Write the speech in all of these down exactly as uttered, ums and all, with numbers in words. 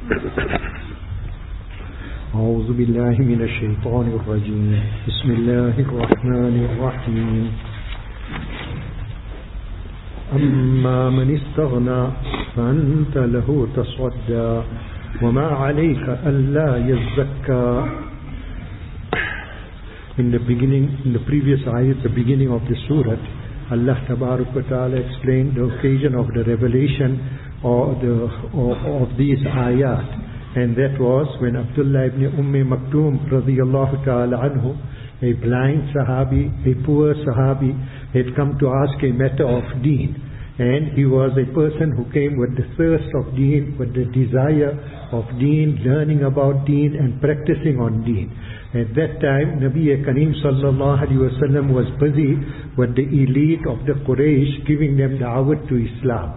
أعوذ بالله من الشيطان الرجيم بسم الله الرحمن الرحيم أما من استغنى فأنت له تصدى وما عليك ألا يزكى. In the beginning, in the previous ayat, the beginning of the surah, Allah Tabarak wa Ta'ala explained the occasion of the revelation or the or, of these ayat, and that was when Abdullah ibn Umm Maktoum radiyallahu ta'ala anhu, a blind Sahabi, a poor Sahabi, had come to ask a matter of deen, and he was a person who came with the thirst of deen, with the desire of deen, learning about deen and practicing on deen. At that time, Nabi Kareem sallallahu alaihi wasallam was busy with the elite of the Quraysh, giving them da'wat to Islam.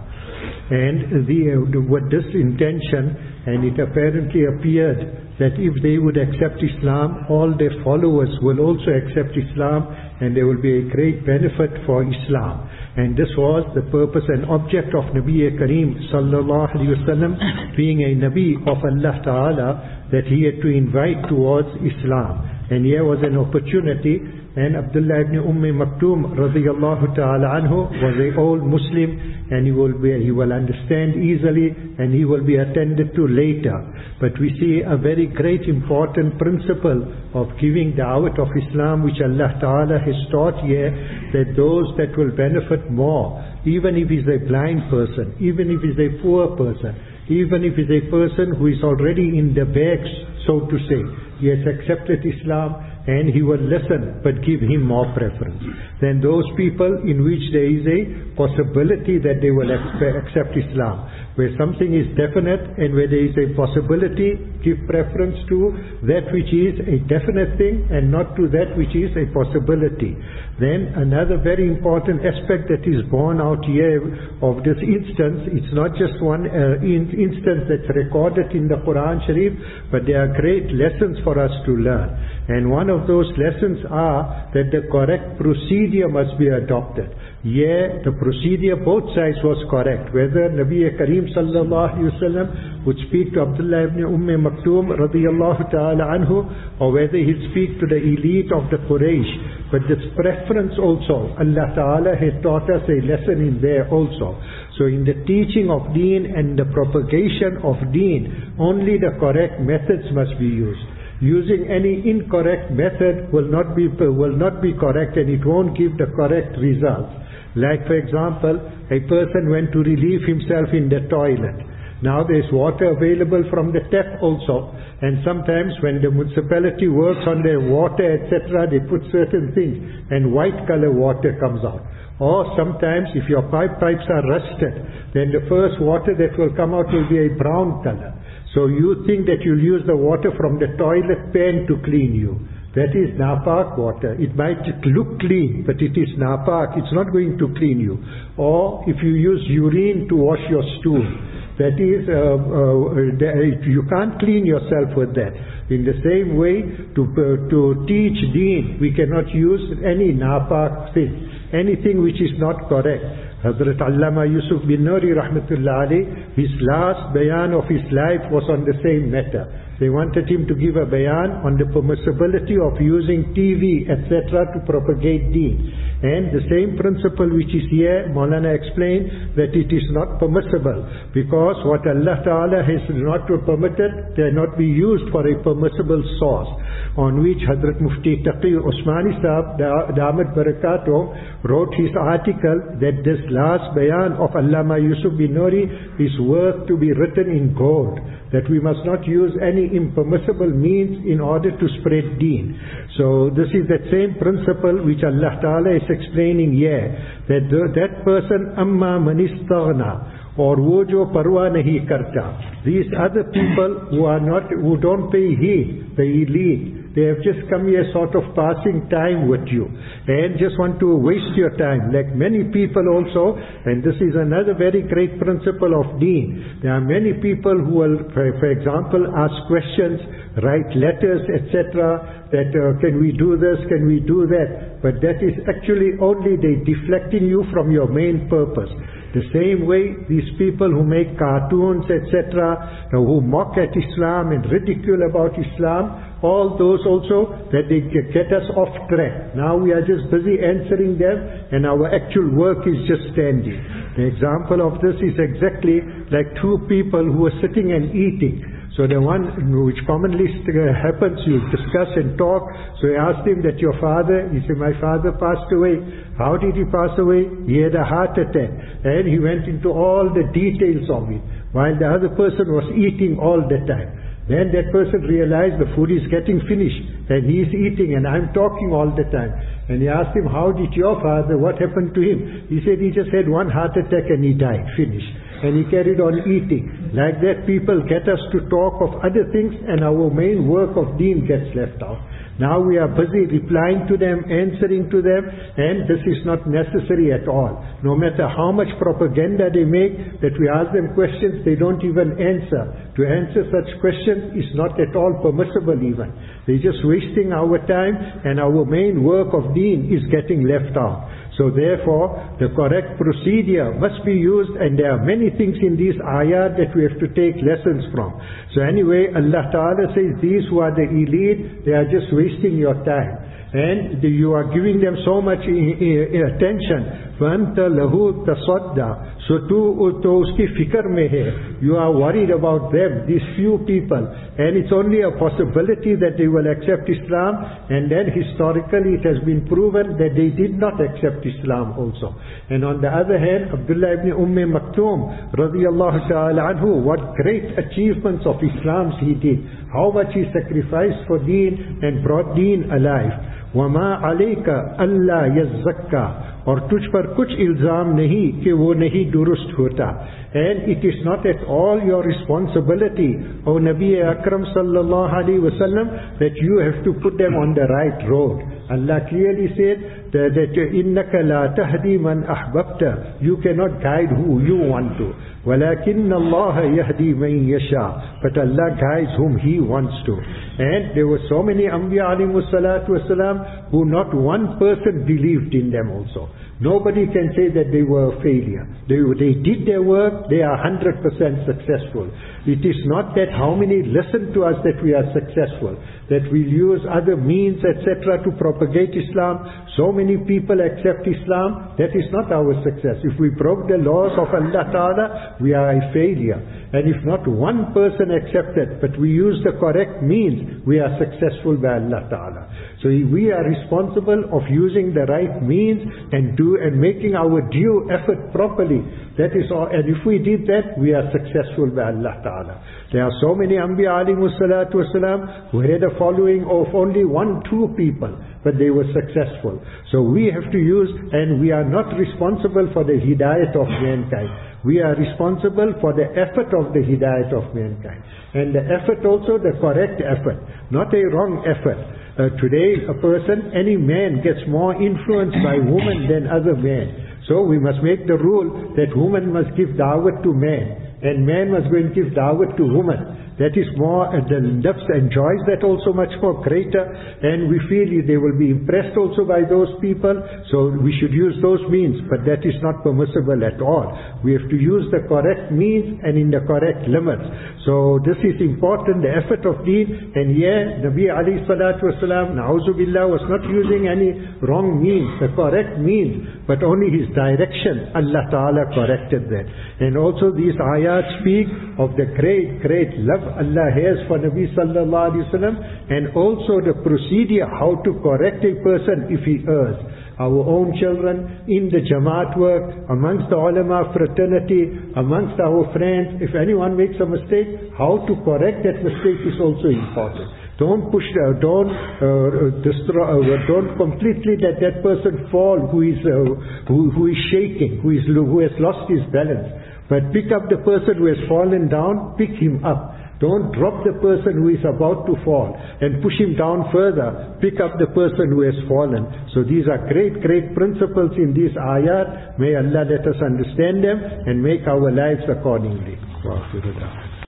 And the, with this intention, and it apparently appeared that if they would accept Islam, all their followers will also accept Islam, and there will be a great benefit for Islam. And this was the purpose and object of Nabi Kareem sallallahu alaihi wasallam, being a Nabi of Allah Ta'ala, that he had to invite towards Islam. And here was an opportunity, and Abdullah ibn Umm Maktoum radiyallahu ta'ala anhu was an old Muslim, and he will be, he will understand easily, and he will be attended to later. But we see a very great important principle of giving da'wat of Islam, which Allah Ta'ala has taught here, that those that will benefit more, even if he's a blind person, even if he's a poor person, even if he's a person who is already in the bags, so to say, he has accepted Islam, and he will listen, but give him more preference than those people in which there is a possibility that they will accept Islam. Where something is definite and where there is a possibility, give preference to that which is a definite thing and not to that which is a possibility. Then another very important aspect that is born out here of this instance, it's not just one uh, in, instance that's recorded in the Quran Sharif, but there are great lessons for us to learn. And one of those lessons are that the correct procedure must be adopted. Yeah, the procedure both sides was correct. Whether Nabi Kareem sallallahu alaihi wasallam would speak to Abdullah ibn Umm Maktoum radiyallahu ta'ala anhu, or whether he'd speak to the elite of the Quraysh. But this preference also, Allah Ta'ala had taught us a lesson in there also. So in the teaching of deen and the propagation of deen, only the correct methods must be used. Using any incorrect method will not be will not be correct, and it won't give the correct results. Like for example, a person went to relieve himself in the toilet. Now there is water available from the tap also, and sometimes when the municipality works on their water, et cetera, they put certain things, and white color water comes out. Or sometimes if your pipe pipes are rusted, then the first water that will come out will be a brown color. So you think that you'll use the water from the toilet pan to clean you. That is napak water. It might look clean, but it is napak. It's not going to clean you. Or if you use urine to wash your stool, that is, uh, uh, you can't clean yourself with that. In the same way, to uh, to teach deen, we cannot use any napak thing, anything which is not correct. Hazrat Allama Yusuf bin Nuri rahmatullah alayh, his last bayan of his life was on the same matter. They wanted him to give a bayan on the permissibility of using T V, et cetera to propagate deen. And the same principle which is here, Maulana explained that it is not permissible, because what Allah Ta'ala has not permitted cannot be used for a permissible source, on which Hazrat Mufti Taqi Usmani Sahab, Damat Barakato, wrote his article that this last bayan of Allama Yusuf bin Nuri is worth to be written in gold, that we must not use any impermissible means in order to spread deen. So this is that same principle which Allah Ta'ala is explaining here, that the, that person amma man istaghna, or wo jo parwa nahi karta, these other people who are not, who don't pay heed, the elite, They have just come here sort of passing time with you and just want to waste your time. Like many people also, and this is another very great principle of deen. There are many people who will, for, for example, ask questions, write letters, et cetera, that uh, can we do this, can we do that? But that is actually only they deflecting you from your main purpose. The same way, these people who make cartoons, et cetera, who mock at Islam and ridicule about Islam, all those also, that they get us off track. Now we are just busy answering them, and our actual work is just standing. The example of this is exactly like two people who are sitting and eating. So the one which commonly happens, you discuss and talk. So I asked him that your father, he said, my father passed away. How did he pass away? He had a heart attack. And he went into all the details of it, while the other person was eating all the time. Then that person realized the food is getting finished, and he is eating, and I'm talking all the time. And he asked him, how did your father, what happened to him? He said he just had one heart attack and he died, finished. And he carried on eating. Like that, people get us to talk of other things, and our main work of deen gets left out. Now we are busy replying to them, answering to them, and this is not necessary at all. No matter how much propaganda they make, that we ask them questions, they don't even answer. To answer such questions is not at all permissible even. They're just wasting our time, and our main work of deen is getting left out. So therefore, the correct procedure must be used, and there are many things in these ayat that we have to take lessons from. So anyway, Allah Ta'ala says, these who are the elite, they are just wasting your time. And the, you are giving them so much I, I, attention. فَأَنْتَ لَهُ تَصَدَّى. So to, to uski fikr mein hai. You are worried about them, these few people. And it's only a possibility that they will accept Islam. And then historically it has been proven that they did not accept Islam also. And on the other hand, Abdullah ibn Umm Maktoum, radiyallahu ta'ala anhu, what great achievements of Islam he did. How much he sacrificed for deen and brought deen alive. وَمَا عَلَيْكَ أَلَّا يَزَّكَّى. और तुझ पर कुछ इल्जाम नहीं कि वो नहीं दुरुस्त होता. And it is not at all your responsibility, O Nabi Akram sallallahu alaihi wasallam, that you have to put them on the right road. Allah clearly said that, that إِنَّكَ لَا تَهْدِي مَنْ أَحْبَبْتَ. You cannot guide who you want to. وَلَكِنَّ اللَّهَ يَهْدِي مَنْ يَشَاءُ. But Allah guides whom He wants to. And there were so many Anbiya alayhimu salatu wasalam who not one person believed in them also. Nobody can say that they were a failure. They, they did their work, they are one hundred percent successful. It is not that how many listen to us that we are successful, that we use other means, et cetera to propagate Islam. So many people accept Islam, that is not our success. If we broke the laws of Allah Ta'ala, we are a failure. And if not one person accepted, but we use the correct means, we are successful by Allah Ta'ala. So we are responsible of using the right means and do and making our due effort properly. That is all. And if we did that, we are successful by Allah Ta'ala. There are so many Anbiya alayhimu salatu wasalam who had a following of only one, two people, but they were successful. So we have to use, and we are not responsible for the hidayat of mankind. We are responsible for the effort of the hidayat of mankind. And the effort also, the correct effort, not a wrong effort. Uh, today, a person, any man gets more influenced by woman than other men. So we must make the rule that woman must give da'wat to man, and man must go and give da'wat to woman. That is more, uh, the nafs enjoys that also much more greater, and we feel they will be impressed also by those people, so we should use those means, but that is not permissible at all. We have to use the correct means and in the correct limits. So this is important, the effort of deen, and here Nabi alayhi salatu wasalam, na'uzu billah, was not using any wrong means, the correct means, but only his direction, Allah Ta'ala corrected that. And also these ayat speak of the great, great love Allah has for Nabi sallallahu alaihi wasallam, and also the procedure how to correct a person if he errs. Our own children, in the Jamaat work, amongst the ulama fraternity, amongst our friends, if anyone makes a mistake, how to correct that mistake is also important. Don't push, uh, don't uh, destroy, uh, don't completely let that person fall who is uh, who, who is shaking, who is who has lost his balance. But pick up the person who has fallen down, pick him up. Don't drop the person who is about to fall and push him down further. Pick up the person who has fallen. So these are great, great principles in these ayat. May Allah let us understand them and make our lives accordingly.